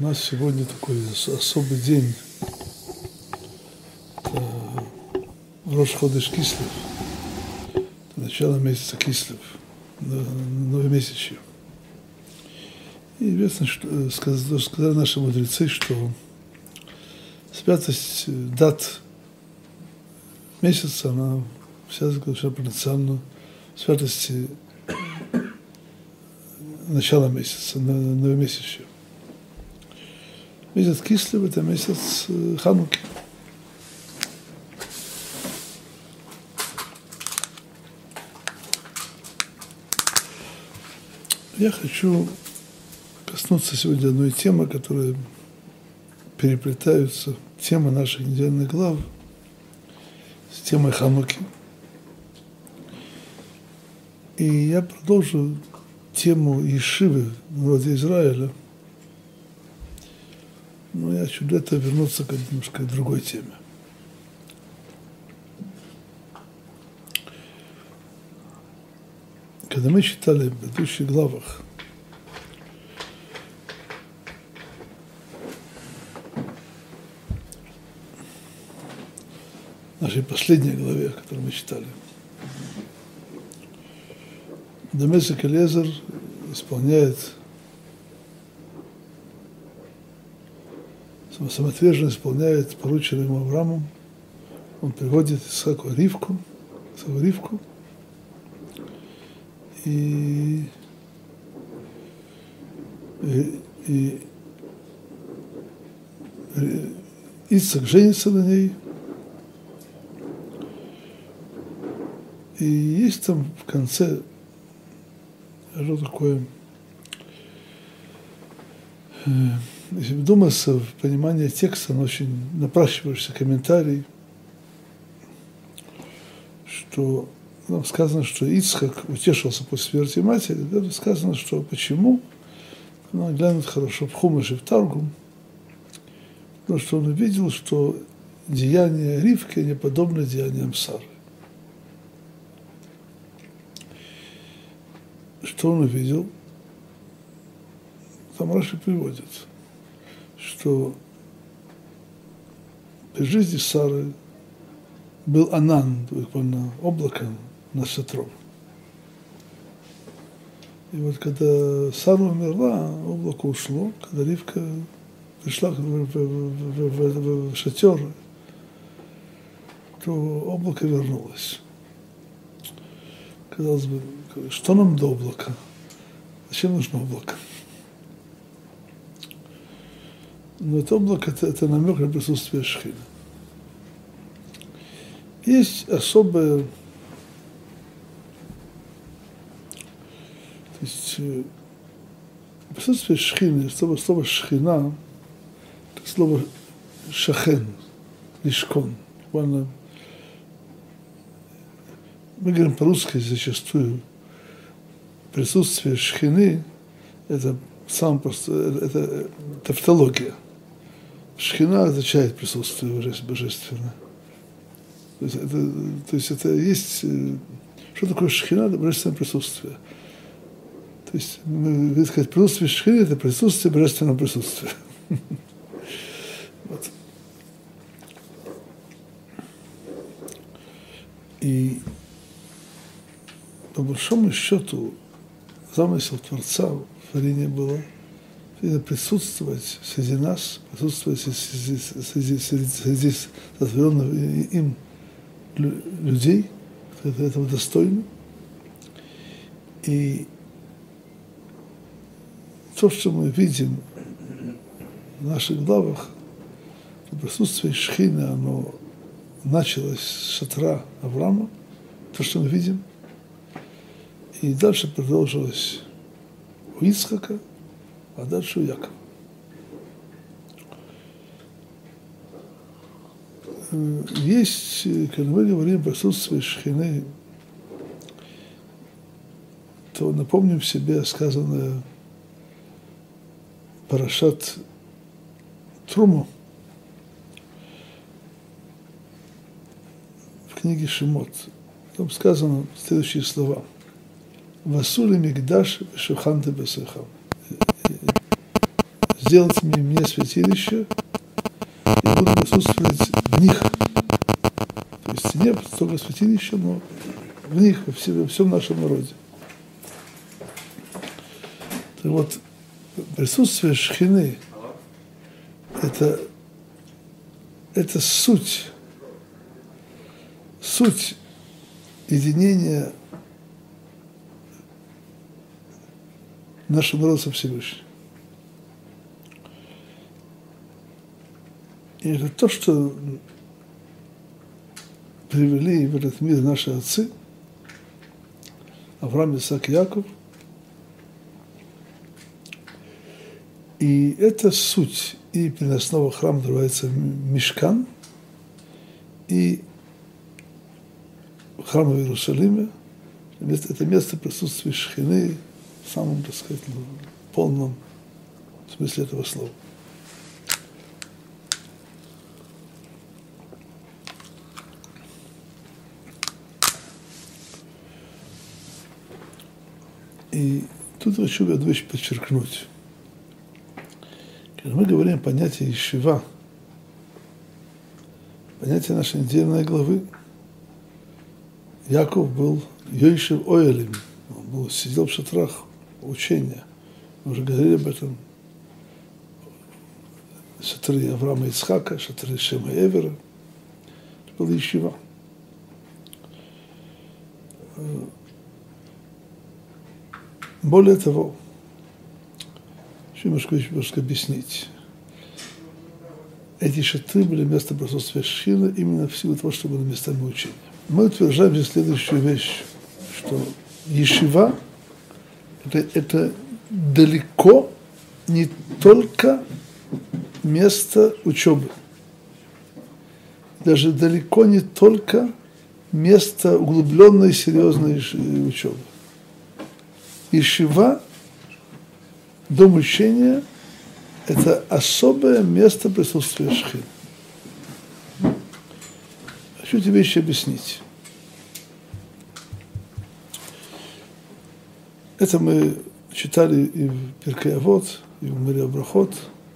У нас сегодня такой особый день. Это Рош ходеш Кислев. Это начало месяца Кислев, новомесячье. И известно, что сказали наши мудрецы, что святость дат месяца, она вся заключена потенциально в святости начала месяца, новомесячья. Месяц Кислев – это месяц Хануки. Я хочу коснуться сегодня одной темы, которая переплетаются темы наших недельных глав с темой Хануки. И я продолжу тему Ешивы в народе Израиля, но я хочу для этого вернуться немножко к другой теме. Когда мы читали в предыдущих главах нашей последней главе, которую мы читали, Дамесек Элиэзер исполняет самоотверженно исполняет порученное ему Авраамом. Он приводит Исааку Ривку и Ицхак женится на ней. И есть там в конце что такое, если вдуматься в понимание текста, он очень напрашивающийся комментарий, что нам сказано, что Ицхак утешился после смерти матери, даже сказано, что почему, он глянет хорошо в Хумаш и в Таргум, потому что он увидел, что деяния Ривки не подобны деяниям Сары. Что он увидел? Там Раши приводит, что при жизни Сары был Анан, облако над шатром. И вот когда Сара умерла, облако ушло, когда Ривка пришла в шатер, то облако вернулось. Казалось бы, что нам до облака? Зачем нужно облако? Но это облако – это намек на присутствие Шхины. Есть особое, то есть присутствие Шхины, слово Шхина, это слово шахен, лишкон. Буквально мы говорим по-русски зачастую, присутствие Шхины – это самое простое, это тавтология. Шхина означает присутствие божественное. То есть это есть… Что такое Шхина? Это божественное присутствие. То есть, мы сказать, присутствие Шхины – это присутствие божественного присутствия. Вот. И по большому счету замысел Творца в творении было присутствовать среди нас, присутствовать среди сотворенных им людей, которые этого достойны. И то, что мы видим в наших главах, присутствие Шхины, оно началось с шатра Авраама, то, что мы видим, и дальше продолжилось у Ицхака, а дальше у Якова. Есть, когда мы говорим о присутствии Шхины, то напомним себе сказанное Парашат Труму в книге Шимот. Там сказано следующие слова. «Васули мигдаш вешуханте бесехам». сделать мне святилище и буду присутствовать в них. То есть не только святилище, но в них, во всем нашем народе. Так вот, присутствие шхины – это суть единения нашего народа со Всевышним. И это то, что привели в этот мир наши отцы, Авраам, Исаак и Яков. И это суть и переносного храма называется Мишкан, и храм в Иерусалиме. Это место присутствия Шхины в самом, так сказать, полном смысле этого слова. И тут хочу одну вещь подчеркнуть. Когда мы говорим о понятии ешива, понятие нашей недельной главы, Яков был Йойшев Оэлем, он сидел в шатрах учения. Мы уже говорили об этом. Шатры Авраама и Ицхака, шатры Шема и Эвера. Это была ешива. Более того, еще немножко объяснить. Эти шатры были местом присутствия Шхины именно в силу того, что были местами учения. Мы утверждаем здесь следующую вещь, что ешива это далеко не только место учебы, даже далеко не только место углубленной серьезной учебы. Ешива, дом учения, это особое место присутствия Шхины. Хочу тебе еще объяснить. Это мы читали и в Перкей Авот, и в Море Брахот,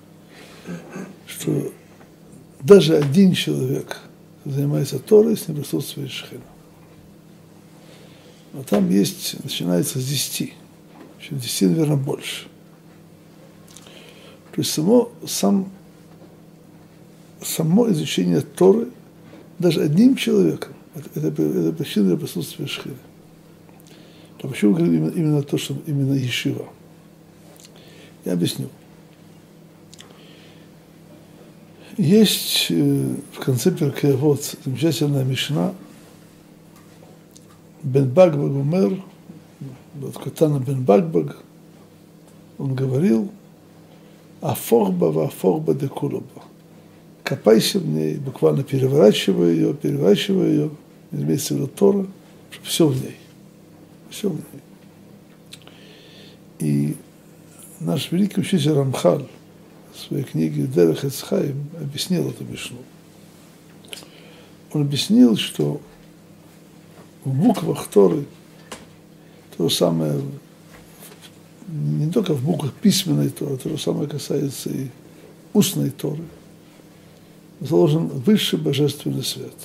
что даже один человек занимается Торой, с ним присутствует Шхина. Но там есть, начинается с 10, еще 10, наверное, больше. То есть само изучение Торы даже одним человеком, это причина для присутствия Шхины. А почему мы говорим именно то, что именно ешива? Я объясню. Есть в конце Перкей Авот замечательная мишна Бен Багбаг умер, Катана Бен Багбаг, он говорил афорба ва афорба де кулоба. Копайся в ней, буквально переворачивая ее, имеется в виду Тора, все в ней. Все в ней. И наш великий учитель Рамхаль в своей книге Дерех эц Хаим объяснил эту мишну. Он объяснил, что в буквах Торы то же самое, не только в буквах письменной Торы, то же самое касается и устной Торы, заложен высший божественный свет.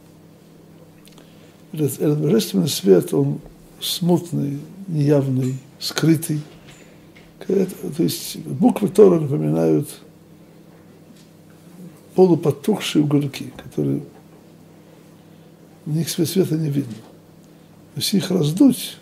Этот божественный свет, он смутный, неявный, скрытый. То есть буквы Торы напоминают полупотухшие угольки, которые в них света не видно. Если их раздуть,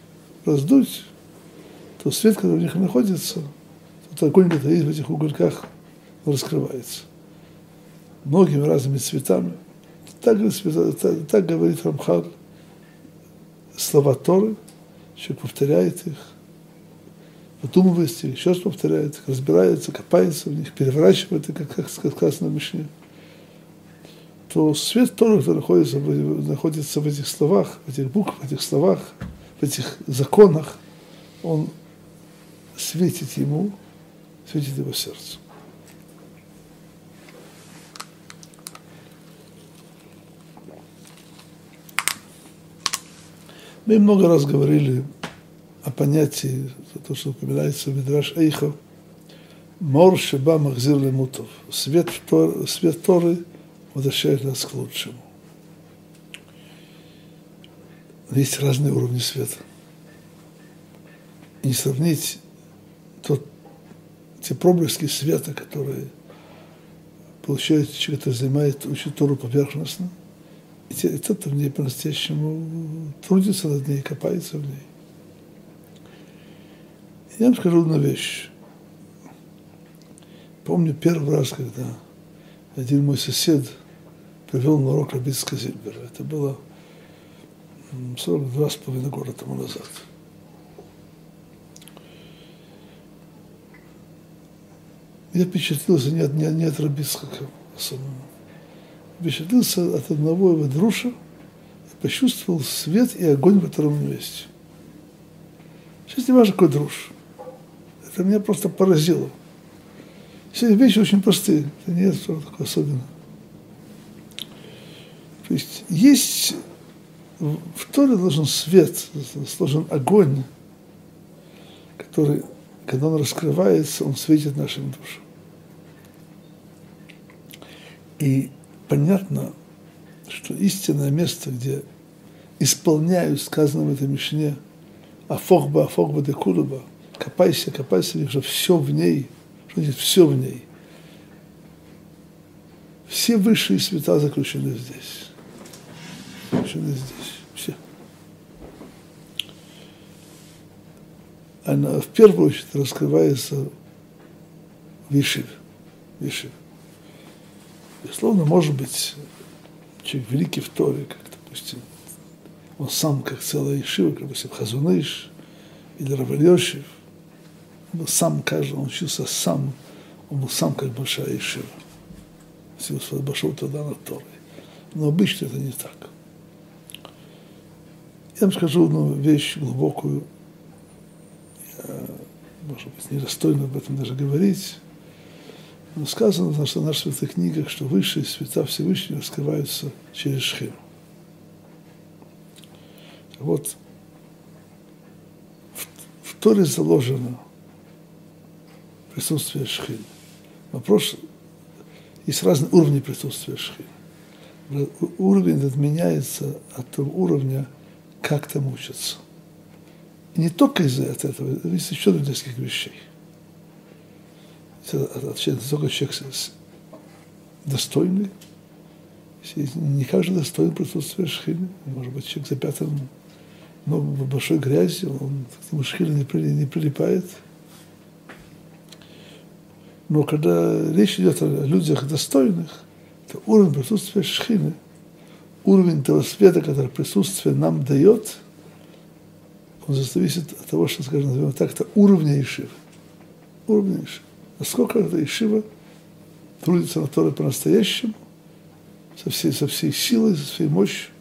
то свет, который в них находится, тот огонь, который есть в этих угольках, раскрывается. Многими разными цветами. Так говорит Рамхаль. Слова Торы, человек повторяет их, задумывается, еще раз повторяет их, разбирается, копается в них, переворачивает их, как сказано в Мишне. То свет Торы, который находится в этих словах, в этих буквах, в этих словах, в этих законах, он светит ему, светит его сердцу. Мы много раз говорили о понятии, то, что упоминается в Мидраш Эйха, Мор шеба махзир лемутов. Свет Торы возвращает нас к лучшему. Есть разные уровни света. И не сравнить те проблески света, которые получает человек, который учит Тору поверхностно, и тот в ней по-настоящему трудится над ней, копается в ней. Я вам скажу одну вещь. Помню первый раз, когда один мой сосед привел на урок Рабицкого Зильбера. Это было 42,5 года тому назад. Я впечатлился не от Рабицкого особенно. Впечатлился от одного его друша и почувствовал свет и огонь, в котором он есть. Сейчас не важно, какой друж. Это меня просто поразило. Все вещи очень простые. Это нет что такое особенного. То есть в Торе должен свет, должен огонь, который, когда он раскрывается, он светит нашим душам. И понятно, что истинное место, где исполняют сказанное в этой Мишне «Афохба, афохба де кулуба», копайся, копайся, что все в ней, что значит все в ней. Все высшие света заключены здесь. Заключены здесь. Все. Она в первую очередь раскрывается в Ешиве. Безусловно, может быть, человек великий в Торе, как, допустим, он сам, как целая Ешива, как, допустим, Хазон Иш или Рав Ельошев, он был сам, он учился сам, он был сам, как большая Ешива. Пошел туда на Торы. Но обычно это не так. Я вам скажу одну вещь глубокую, может быть, недостойно об этом даже говорить, но сказано в наших святых книгах, что высшие света Всевышнего раскрываются через Шхину. Вот в Торе заложено присутствие Шхины. Вопрос, есть разные уровни присутствия Шхины. Уровень этот меняется от того уровня, как там учатся. И не только из-за этого, есть еще несколько вещей. Только человек достойный, не каждый достоин присутствия Шхины. Может быть, человек запятан в большой грязи, он к нему Шхина не прилипает. Но когда речь идет о людях достойных, то уровень присутствия Шхины, уровень того света, который присутствие нам дает, он зависит от того, что, скажем, назовем так, это уровня Ешивы. Уровня Ешивы. Насколько эта Ешива трудится на Торе по-настоящему, со всей силой, со всей мощью.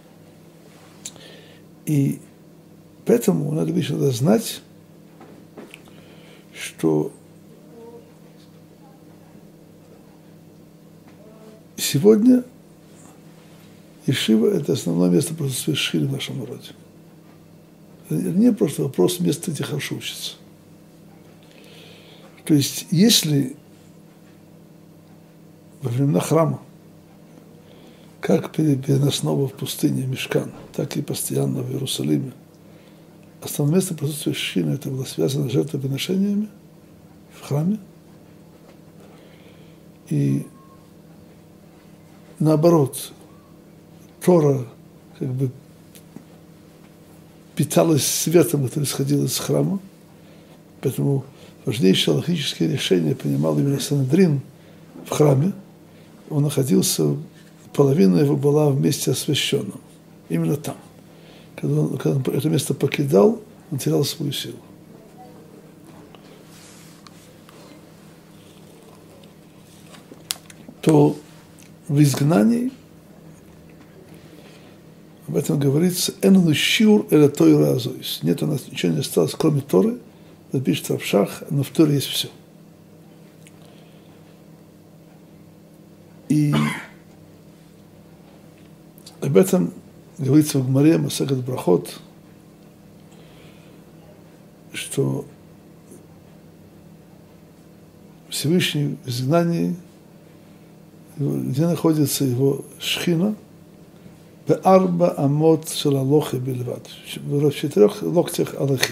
И поэтому надо знать, что сегодня Ешива – это основное место присутствия Шхины в нашем народе. Это не просто вопрос места, где хорошо учатся. То есть, если во времена храма, как переносного в пустыне Мишкан, так и постоянно в Иерусалиме, основное место присутствия Шхины – это было связано с жертвоприношениями в храме. И наоборот, Тора как бы питалась светом, который исходил из храма, поэтому важнейшие алахические решения принимал именно Санедрин в храме. Он находился, половина его была в месте освященном, именно там. Когда он это место покидал, он терял свою силу. То в изгнании, об этом говорится, «Эну щиур эля Тойра азоис». Нет у нас ничего не осталось, кроме Торы, напишется в Шах, но в Торе есть все. И об этом говорится в Гмаре, Масехет Брахот, что Всевышний в изгнании, где находится его шхина, бе'арба амот шел алохи бельват, в 4 локтях алахи.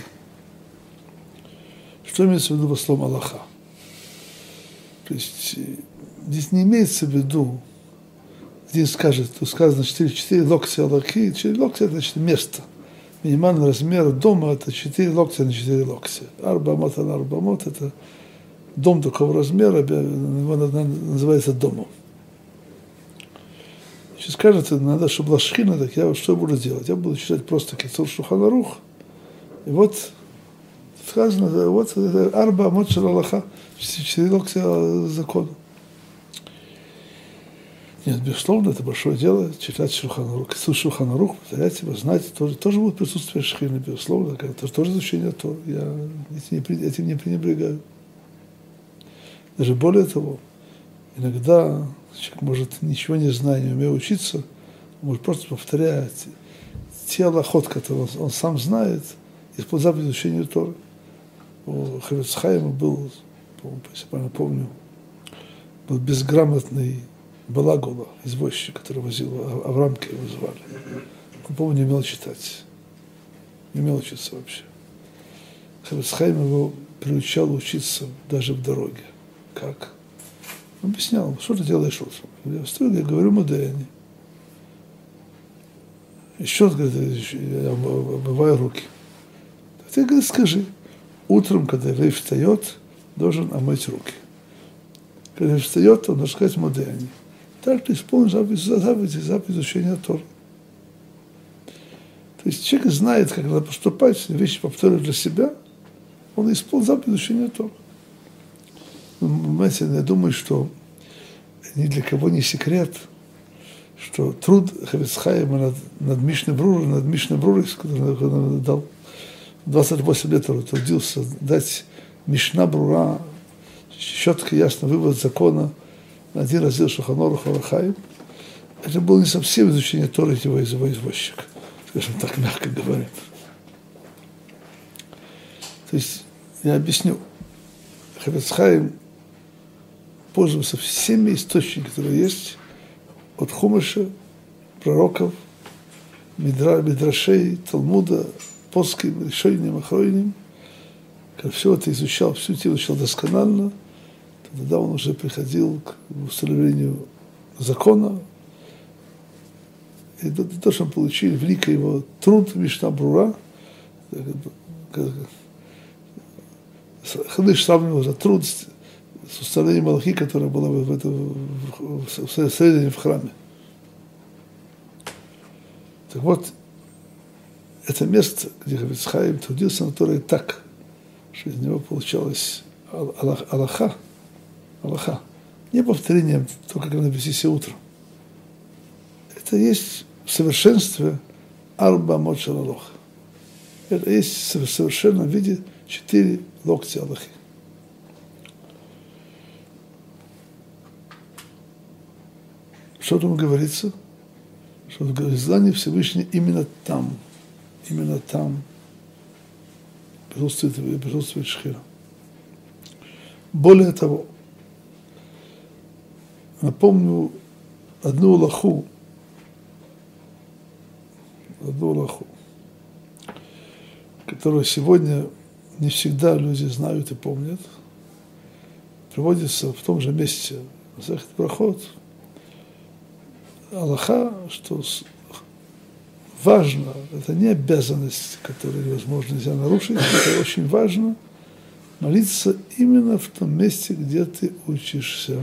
Что имеется в виду по словам Аллаха? То есть здесь не имеется в виду, здесь сказано 4 локтя Аллахи, 4 локтя это значит место. Минимальный размер дома это 4 локтя на 4 локтя. Арбамот на арбамот это дом такого размера, его называется домом. Если скажете, надо, чтобы была шхина, так я что буду делать? Я буду читать просто Кицур Шулхан Арух, и вот сказано, вот арба амот шел Аллаха, 4 локтя закона. Нет, безусловно, это большое дело, читать Шулхан Арух, Шулхан Арух, повторять его, знать, тоже будет присутствие шхины, безусловно, это тоже изучение Торы, я этим не пренебрегаю. Даже более того, иногда человек может, ничего не зная, не умея учиться, может просто повторять те алахот, которые он сам знает, используя изучение Торы. У Хафец Хаима был, если я правильно помню, был безграмотный балагула, извозчик, который возил, Аврамки его звали. Он, по-моему, не умел читать. Не умел учиться вообще. Хафец Хаим его приучал учиться даже в дороге. Как? Он объяснял, что ты делаешь утром? Я встаю, я говорю Модеяни. Еще раз, говорит, я омываю руки. Ты, говорит, скажи, утром, когда еврей встает, должен омыть руки. Когда еврей встает, он должен сказать Модеяни. Так ты исполнишь заповедь изучения Торы. То есть человек знает, как надо поступать, вещи повторяет для себя, он исполнит заповедь изучения Торы. Понимаете, я думаю, что ни для кого не секрет, что труд Хафец Хаима над Мишной Брурой, который он дал 28 лет, он трудился дать Мишна Брура, четко, ясно вывод закона на один раздел Шулхан Арух Алахаим. Это было не совсем изучение Торы его извозчика, скажем так, мягко говоря. То есть, я объясню, Хафец Хаим пользовался всеми источниками, которые есть, от Хумаша, пророков, Мидрашей, Талмуда, Поским, Решойним, Ахройним. Когда все это изучал, всю тему изучал досконально, тогда он уже приходил к установлению закона. И то, что он получил, великий его труд Мишна Брура, Хадыш сравнивал за труд с установлением Алахи, которое было в средине в храме. Так вот, это место, где Хафец Хаим трудился на Торе так, что из него получалось Алаха, не повторением только как вести себя утром. Это есть в совершенстве Арба Амот шел Алоха. Это есть в совершенном виде 4 локтя Аллахи. Что там говорится? Что в изгнании Всевышний именно там присутствует шхина. Более того, напомню одну алаху, которую сегодня не всегда люди знают и помнят, приводится в том же месте Масехет Брахот. Алаха, что важно, это не обязанность, которую невозможно нельзя нарушить, это очень важно молиться именно в том месте, где ты учишься.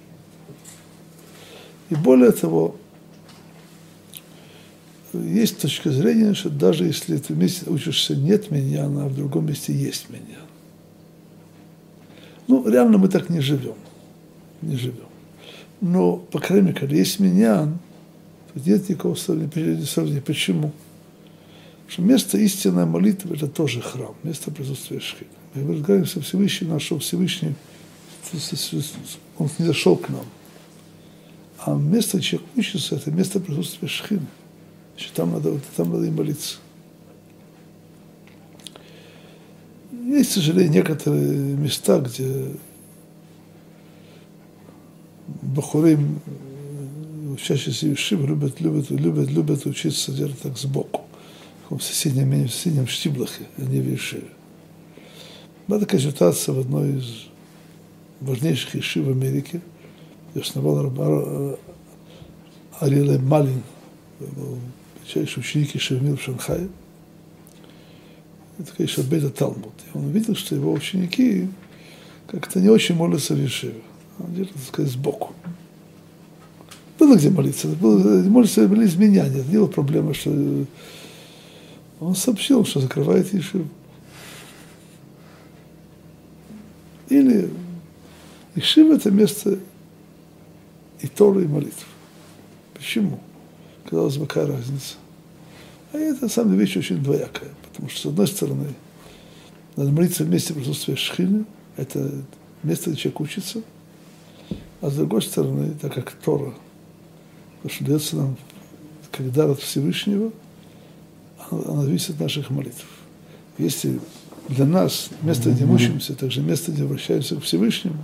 И более того, есть точка зрения, что даже если ты в месте учишься нет миньяна, а в другом месте есть миньян. Ну, реально мы так не живем. Но, по крайней мере, когда есть миньян, то нет никакого сравнения. Почему? Потому что место истинной молитвы – это тоже храм, место присутствия шхины. Мы разговариваем со Всевышним, нашел Всевышний, он не зашел к нам. А место, где человек учится, это место присутствия шхины. Значит, там надо и молиться. Есть, к сожалению, некоторые места, где бахурим, учащиеся Ешивы, любят учиться где-то так сбоку, в соседнем штиблахе, а не в Ешиве. Была такая ситуация в одной из важнейших ешив в Америке, где основал Ариэль Малин, величайший ученик ешивы мира в Шанхае. Это, конечно, Бейта Талмуд. И он увидел, что его ученики как-то не очень молятся в ешиве, а где-то, так сказать, сбоку. Было где молиться, молиться были изменяния, не было проблемы, что он сообщил, что закрывает ешиву. Или ешива – это место и Торы, и молитв. Почему? Казалось бы, какая разница? А это, на самом деле, вещь очень двоякая. Потому что, с одной стороны, надо молиться в месте присутствия Шхины, это место, где человек учится, а с другой стороны, так как Тора, то, что дается нам как дар от Всевышнего, она зависит от наших молитв. Если для нас место, где мучимся, также место, где обращаемся к Всевышнему,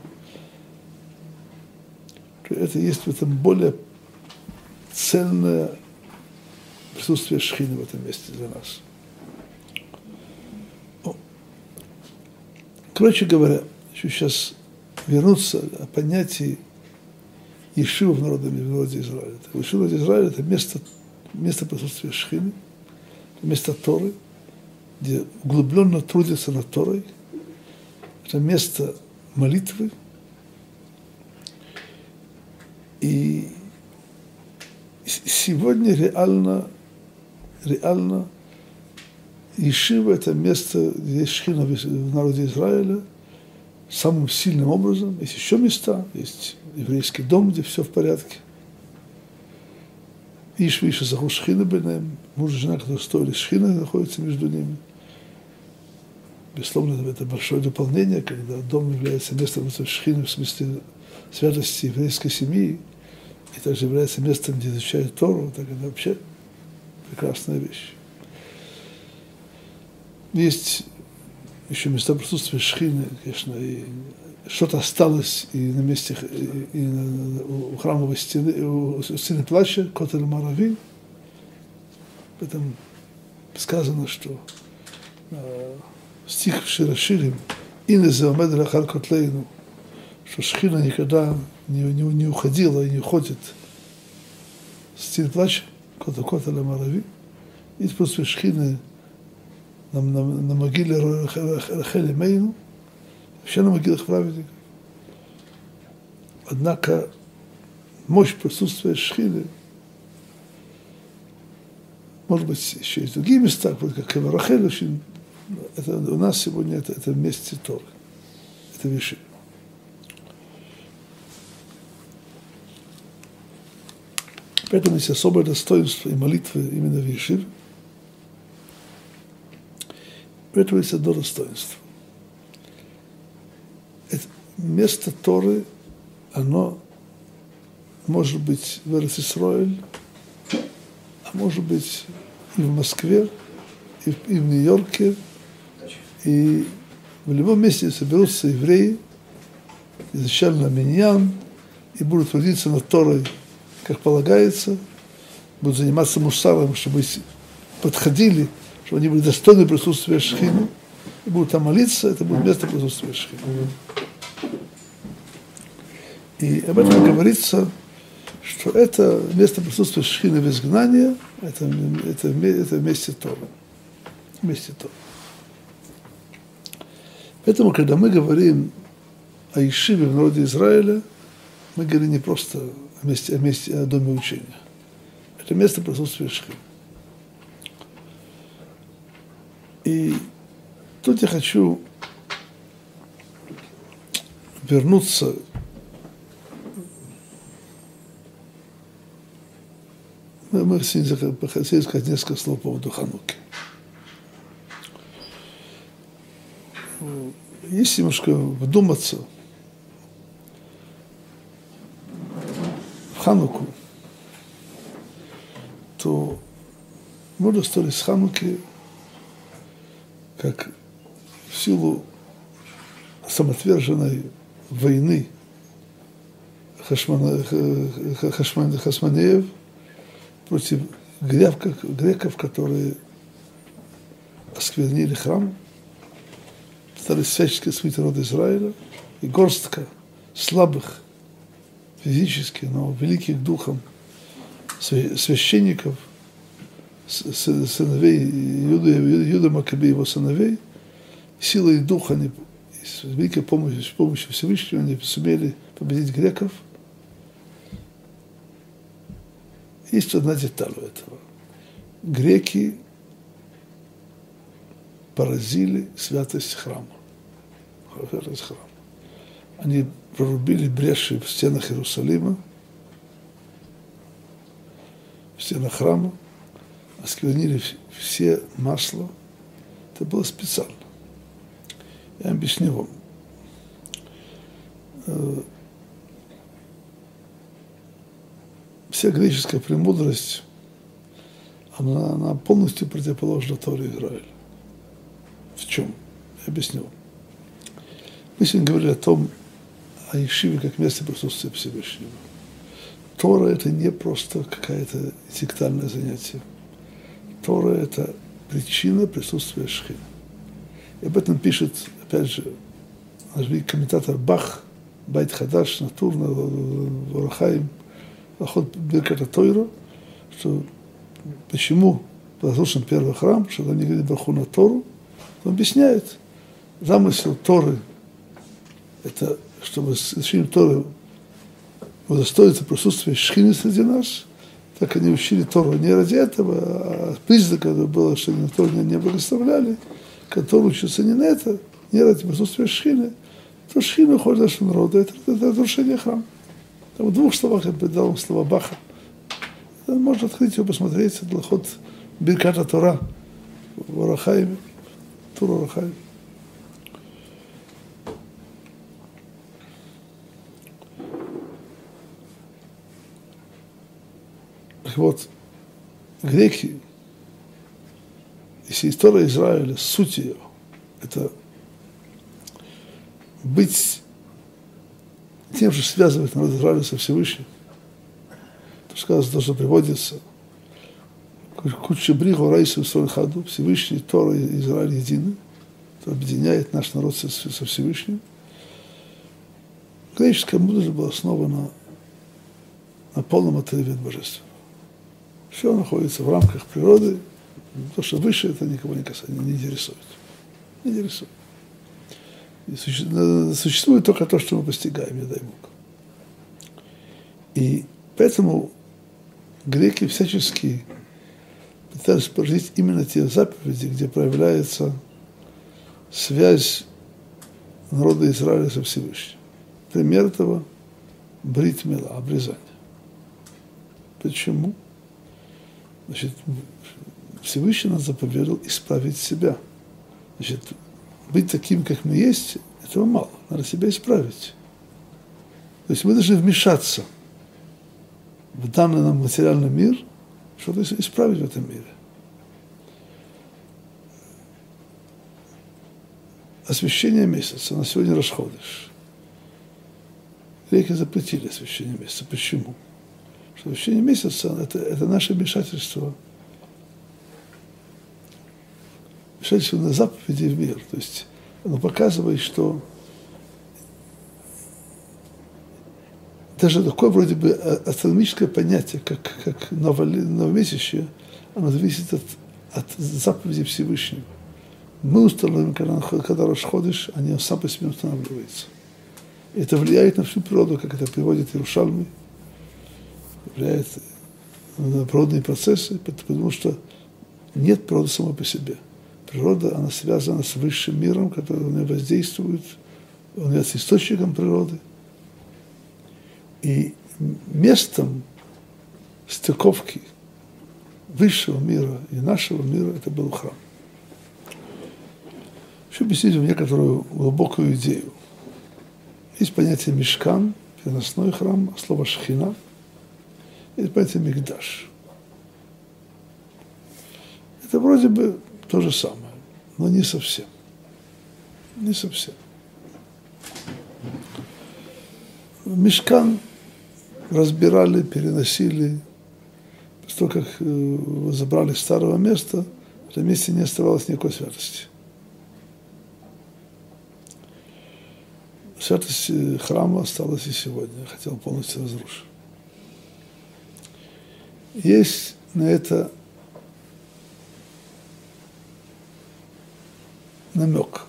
то это есть в этом более ценное присутствие Шхины в этом месте для нас. Короче говоря, хочу сейчас вернуться о понятии Ешива в народе Израиля. Ешива в народе Израиля – это место присутствия Шхины, место Торы, где углубленно трудятся над Торой. Это место молитвы. И сегодня реально Ешива – это место, где есть Шхина в народе Израиля самым сильным образом. Есть еще места, есть еврейский дом, где все в порядке. Иш Виша Заху Шхина Бенем, муж и жена, которые стоили Шхина, находятся между ними. Безусловно, это большое дополнение, когда дом является местом Шхины в смысле святости еврейской семьи, и также является местом, где изучают Тору, так это вообще прекрасная вещь. Есть еще места присутствия Шхины, конечно, и что-то осталось и на месте, и у храмовой стены, у стены плача, Котель Марави. В этом сказано, что стих Широширим, «Ине зеомед лахар котлейну», что Шхина никогда не уходила и не уходит с стены плача, Котель Марави. И присутствие Шхины на могиле Рахель Мейну, вообще на могилах праведников. Однако мощь присутствия Шхины, может быть, еще есть другие места, как Рахель, это у нас сегодня это месте Торы, это вещи. Поэтому есть особое достоинство и молитвы именно в Ешиве. Поэтому есть одно достоинство. Это место Торы, оно может быть в Эрец-Исроэль, а может быть и в Москве, и в Нью-Йорке, и в любом месте соберутся евреи, изначально миньян, и будут трудиться над Торой, как полагается, будут заниматься мусаром, чтобы подходили, чтобы они были достойны присутствия Шхины, и будут там молиться, это будет место присутствия Шхины. И об этом говорится, что это место присутствия Шхины в изгнании, это вместе Торы. Вместе Торы. Поэтому, когда мы говорим о Ешиве в народе Израиля, мы говорим не просто о доме учения. Это место присутствия Шхины. И тут я хочу вернуться мы хотели сказать несколько слов по поводу Хануки. Если немножко вдуматься в Хануку, то можно историю с Хануки, как в силу самоотверженной войны Хашманеев, против греков, которые осквернили храм, пытались всячески смыть народ Израиля, и горстка слабых физически, но великих духом священников, сыновей Иуда Маккабея, его сыновей, силой духа, они, с великой помощью Всевышнего, они сумели победить греков. Есть одна деталь у этого. Греки поразили святость храма. Они прорубили бреши в стенах Иерусалима, в стенах храма, осквернили все масла. Это было специально. Я объясню вам. Вся греческая премудрость, она полностью противоположна Торе Израиля. В чем? Я объясню. Мы сегодня говорили о Ешиве как месте присутствия Всевышнего. Тора – это не просто какое-то сектальное занятие. Тора – это причина присутствия Шхины. И об этом пишет, опять же, наш великий комментатор Бах, Байт Хадаш, Натур, Орахаим, Ахот Бирката Тойра, что почему разрушен первый храм, что там не говорит браху на Тору. Он объясняет, замысел Торы – это чтобы с изучением Торы удостоиться присутствия Шхины среди нас. Так они учили Тору не ради этого, а признак этого было, что они Тору не благословляли, который учится не на это, не ради присутствия Шхины. То Шхина уходит от нашего народа, это разрушение храма. Там в двух словах я придал вам слова Баха. Можно открыть его, посмотреть, это ход Бирката Тора в Орахаиме, Тур Орахаим. Так вот, греки, если история Израиля, суть ее, это быть тем, что связывает народ Израиля со Всевышним. То сказано, то, что приводится Кучебриху Райсу Сольхаду, Всевышний, Тора и Израиль едины, это объединяет наш народ со Всевышним. Греческая мудрость была основана на полном отрыве от божества. Все находится в рамках природы, то, что выше, это никого не касается, не интересует. Не интересует. И существует только то, что мы постигаем, не дай Бог. И поэтому греки всячески пытались прожить именно те заповеди, где проявляется связь народа Израиля со Всевышним. Пример этого – брит мила, обрезание. Почему? Значит, Всевышний нас заповедал исправить себя. Значит, быть таким, как мы есть, этого мало. Надо себя исправить. То есть мы должны вмешаться в данный нам материальный мир, что-то исправить в этом мире. Освящение месяца. На сегодня Рош ходеш. Греки запретили освящение месяца. Почему? Что освящение месяца это наше вмешательство. Вмешательство на заповеди в мир. То есть оно показывает, что даже такое вроде бы астрономическое понятие, как новомесячье, оно зависит от заповеди Всевышнего. Мы установим, когда Рош ходеш, они сам по себе устанавливаются. И это влияет на всю природу, как это приводит Иерушалми, влияет на природные процессы, потому что нет природы самой по себе. Природа, она связана с высшим миром, который на нее воздействует, он является источником природы. И местом стыковки высшего мира и нашего мира это был храм. Еще объяснить вам некоторую глубокую идею. Есть понятие мишкан, переносной храм, слово шхина. Есть понятие мигдаш. Это вроде бы то же самое, но не совсем. Не совсем. Мишкан разбирали, переносили. После того, как забрали старого места, в этом месте не оставалось никакой святости. Святость храма осталась и сегодня, хотя он полностью разрушен. Есть на это намек.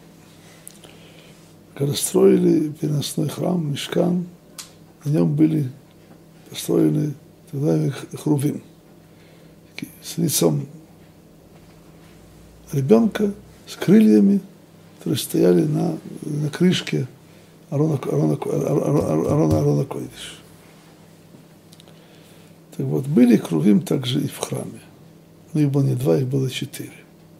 Когда строили переносной храм, мишкан, на нем были построены тогда хрувим, с лицом ребенка, с крыльями, которые стояли на крышке Арона Койдыш. Так вот, были хрувим также и в храме. Но их было не 2, их было 4.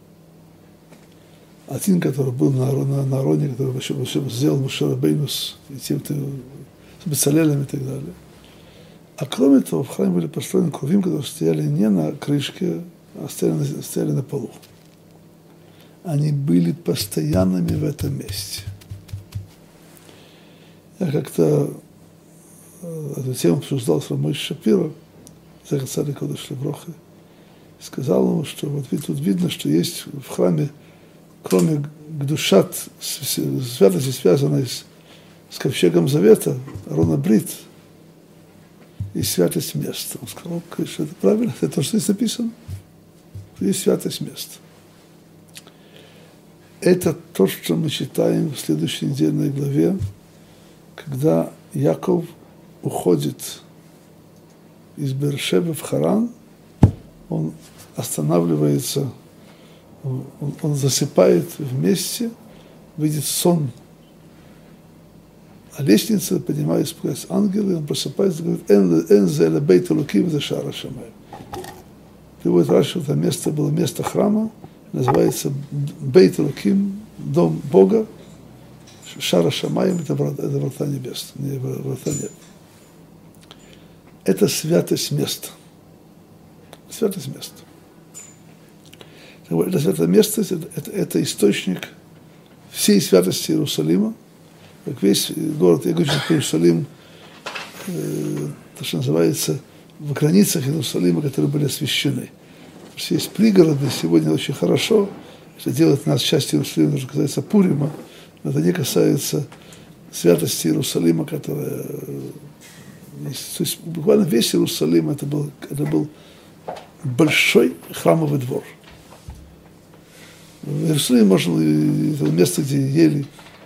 Один, который был на Ароне, который сделал Моше Рабейну с Бецалелем и так далее. А кроме того, в храме были построены хрувим, которые стояли не на крышке, а стояли на полу. Они были постоянными в этом месте. Я как-то эту тему обсуждал с Рамой Шапиро, Зехер Цадик Кодеш Левроха, сказал ему, что вот тут видно, что есть в храме, кроме гдушат, святости, связанной с ковчегом Завета, Арона Брит, и святость места. Он сказал, что это правильно, это то, что здесь написано. Есть святость места. Это то, что мы читаем в следующей недельной главе, когда Яков уходит из Бершевы в Харан, он останавливается, он засыпает вместе, видит сон. А лестница поднимается, спускаются ангелы, он просыпается и говорит, «Эн зе эле бейт элоким зе шаара шамаим». Приводит Раши, это место было место храма, называется Бейт Элоким, дом Бога, Шара Шамаим, это врата небес, не врата неба. Это святость места. Святость места. Это святое место, это источник всей святости Иерусалима. Как весь город, я говорю, что Иерусалим, то, что называется, в границах Иерусалима, которые были освящены. Есть пригороды, сегодня очень хорошо, что делает нас частью Иерусалима, что касается Пурима, но это не касается святости Иерусалима, которая есть. То есть буквально весь Иерусалим это был большой храмовый двор. В Иерусалиме можно, это место, где ели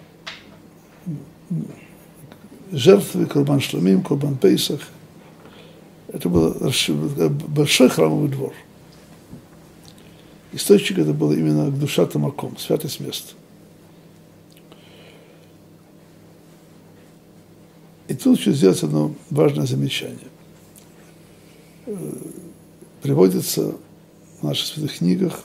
жертвы, Курбан Шламим, Курбан Пейсах. Это был большой храмовый двор. Источник это был именно душа Тамаком, святость места. И тут еще сделать одно важное замечание. Приводится в наших святых книгах,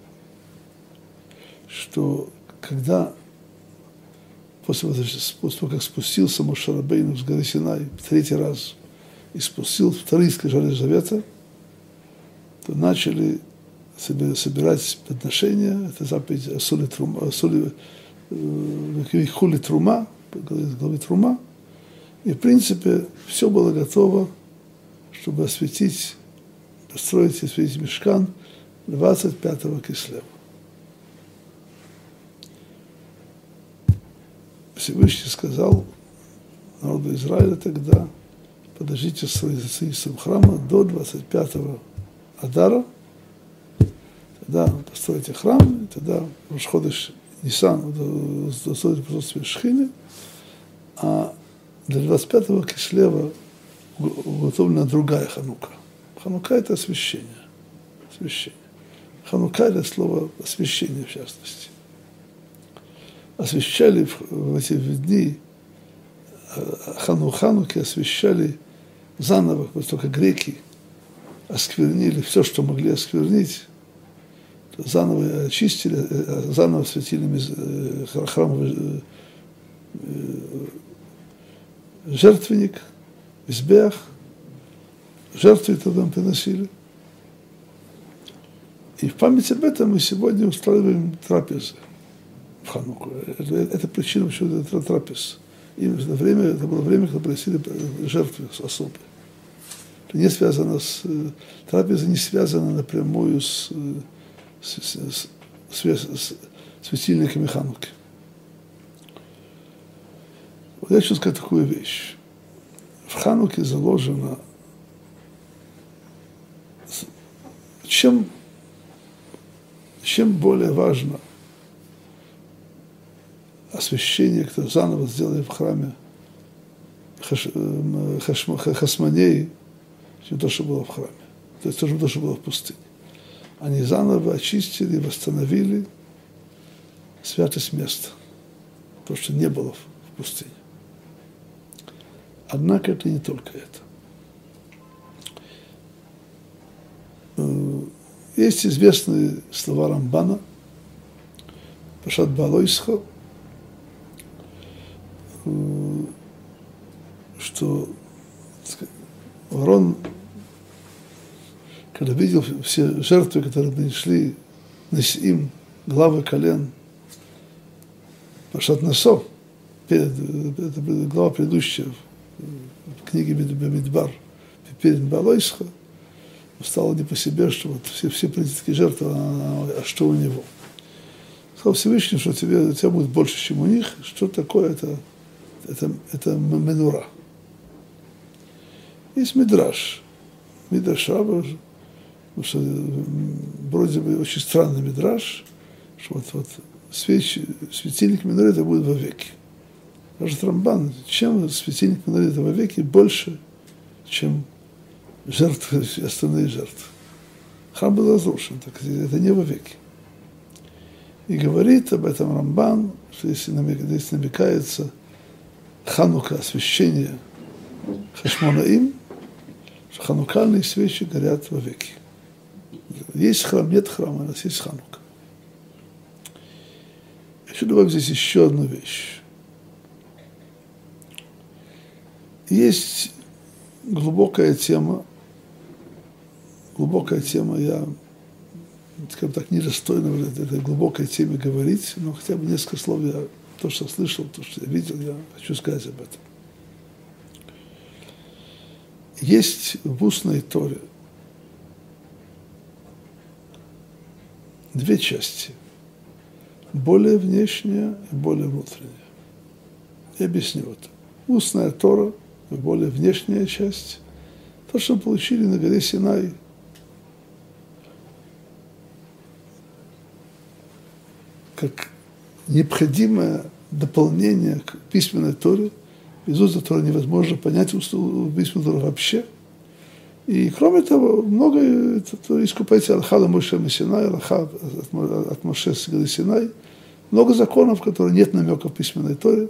что когда после того, как спустился Моше Рабейну с горы Синай в 3-й раз и спустил вторые скрижали Завета, то начали собирать подношения, это заповедь Асули Хули Трума, главы Трума, и в принципе все было готово, чтобы осветить, построить и осветить мишкан 25-го Кислева. Всевышний сказал народу Израиля тогда, подождите с строительством храма до 25-го Адара, тогда построите храм, и тогда Рош-ходеш Нисан достойно присутствие Шхины, а для 25-го Кислева уготовлена другая Ханука. Ханука – это освящение. Ханука – это слово освящение, в частности. Освящали в эти дни Хануки освящали заново, вот только греки осквернили все, что могли осквернить, заново очистили, заново осветили храмовый жертвенник, мизбеах, жертвы тогда приносили. И в память об этом мы сегодня устраиваем трапезы в Хануку. Это причина, почему это трапез. И это было время, когда приносили жертвы особые. Это не связано трапеза не связана напрямую с светильниками Хануки. Вот я хочу сказать такую вещь. В Хануке заложено, чем более важно освящение, которое заново сделали в храме Хасмонеи, чем то, что было в храме. То есть то, что было в пустыне. Они заново очистили, восстановили святость места. То, что не было в пустыне. Однако это не только это. Есть известные слова Рамбана, Пашат Балойсха, что Аарон, когда видел все жертвы, которые принесли им главы колен, Пашат Насо, это была глава предыдущая в книге Бамидбар, перед Балойсха, стало не по себе, что вот все принятые жертвы, а что у него? Сказал Всевышний, что у тебя будет больше, чем у них. Что такое? Это менура. Есть мидраш. Мидраш Раба, потому что вроде бы очень странный мидраш, что вот светильник менуры это будет вовеки. Скажет Рамбан, чем светильник менуры это вовеки больше, чем жертвы, остальные жертвы. Храм был разрушен, так это не вовеки. И говорит об этом Рамбан, что если намекается Ханука, освящение Хашмонаим, что ханукальные свечи горят вовеки. Есть храм, нет храма, у нас есть Ханука. Я хочу добавить здесь еще одну вещь. Есть глубокая тема, я, скажем так, недостойно в этой глубокой теме говорить, но хотя бы несколько слов то, что слышал, то, что я видел, я хочу сказать об этом. Есть в устной Торе две части, более внешняя и более внутренняя. Я объясню это. Устная Тора, более внешняя часть, то, что мы получили на горе Синай, как необходимое дополнение к письменной Торе. Без устной Торы невозможно понять письменную Тору вообще. И кроме того, много искупается Аллаха Моше Синай, Аллаха от Моше с горы Синай, много законов, в которых нет намека в письменной Торе.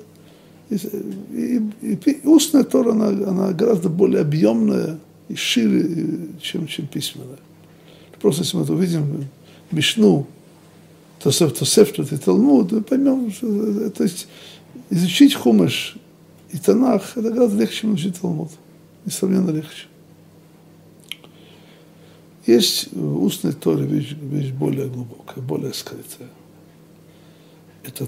И устная Тора, она гораздо более объемная и шире, чем письменная. Просто если мы увидим Мишну, Тосефтот и Талмуд, мы поймем, что то есть изучить Хумаш и Танах, это гораздо легче, чем учить Талмуд. Несравненно легче. Есть в устной Торе вещь более глубокая, более скрытая. Это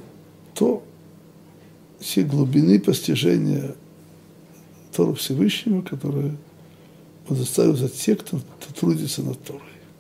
все глубины постижения Торы Всевышнего, которые он заставил за тех, кто трудится над Торой.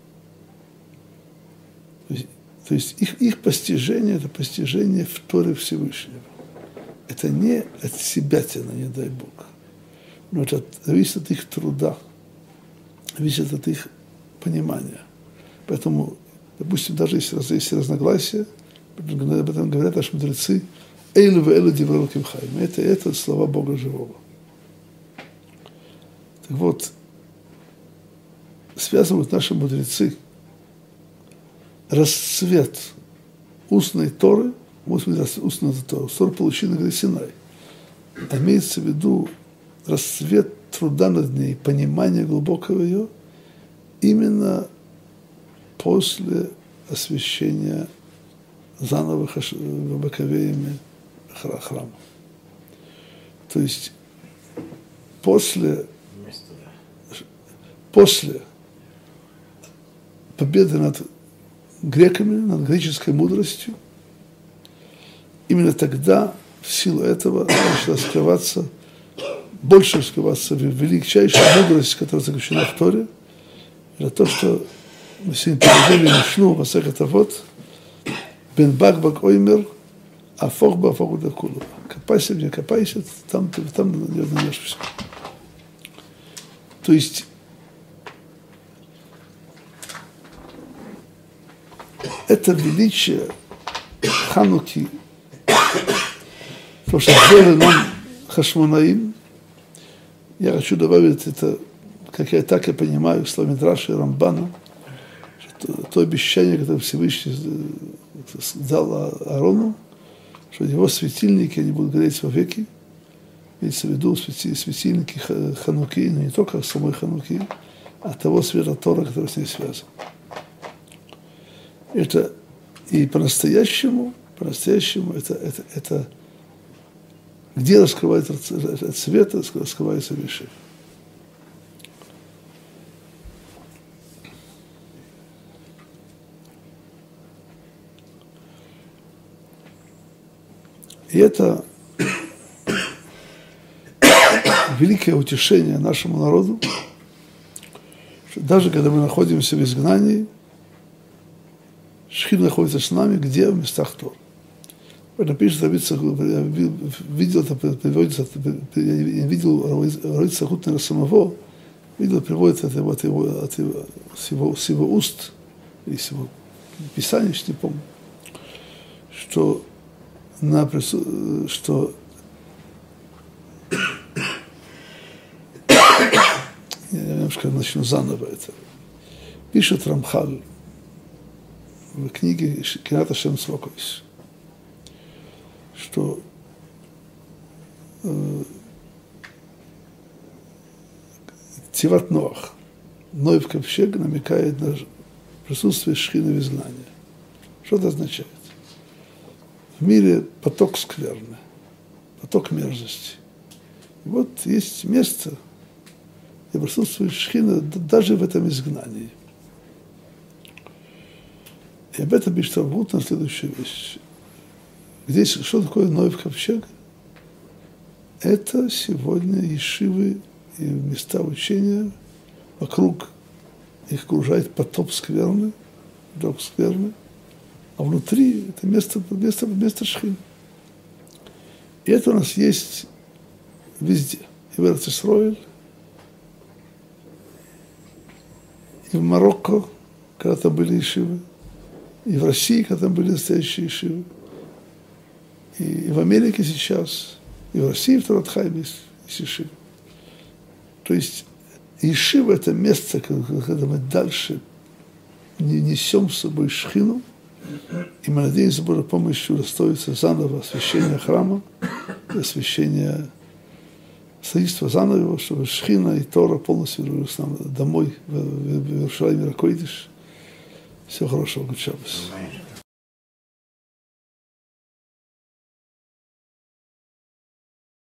То есть их постижение – это постижение в Торе Всевышнего. Это не от себя тяна, не дай Бог. Но это зависит от их труда, зависит от их понимания. Поэтому, допустим, даже если есть разногласия, об этом говорят наши мудрецы, «Эйлу ве эйлу диврей элоким хаим». Это слова Бога живого. Так вот, связывают наши мудрецы расцвет устной Торы, устной Торы, Тору получили на горе Синай. А имеется в виду расцвет труда над ней, понимание глубокого ее, именно после освящения заново Баковеями храма. То есть после победы над греками, над греческой мудростью, именно тогда в силу этого начала скрываться, больше скрываться величайшая мудрость, которая заключена в Торе. Это то, что мы сегодня перевели Мишну в Масехет Авот, Бен Бакбак Оймер, Афох Бафоху Дакулу. Копайся, где копайся, там найдешь все. То есть это величие Хануки, то, что сделали нам Хашмонаим, я хочу добавить это, как я так и понимаю, в слове Мидраши и Рамбана, что то обещание, которое Всевышний дал Аарону, что его светильники, они будут гореть вовеки, имеется в виду светильники Хануки, но не только самой Хануки, а того света Тора, который с ней связан. Это и по-настоящему это где раскрывается от света, раскрывается Миши. И это великое утешение нашему народу, что даже когда мы находимся в изгнании, Шхина находится с нами, где? В местах Тор. Это пишет, я видел, это приводится, я видел Равица Хутнера самого, видел, приводится с его уст, или с его писания, не помню, что я немножко начну заново это. Пишет Рамхаль в книге Кират Ашем Цвакойс, что Тиват Ноах, Ной в ковчег, намекает на присутствие Шхины в изгнании. Что это означает? В мире поток скверны, поток мерзости. И вот есть место, где присутствует Шхина даже в этом изгнании. И об этом пишет Равут на следующую вещь. Здесь что такое Ноев ковчег? Это сегодня ешивы и места учения, вокруг их окружает потоп скверны, а внутри это место Шхины. И это у нас есть везде. И в Эрец-Исроэль, и в Марокко, когда там были ешивы, и в России, когда там были настоящие ешивы, и в Америке сейчас, и в России, в Торатхайме есть ешивы. То есть ешива – это место, когда мы дальше несем с собой Шхину, и мы надеемся, Божьей помощью расстроится заново освящение храма, освящение строительства заново, чтобы Шхина и Тора полностью вернулись нам домой в Иерусалим, Ракойдиш. Всего хорошего, Гудшабас.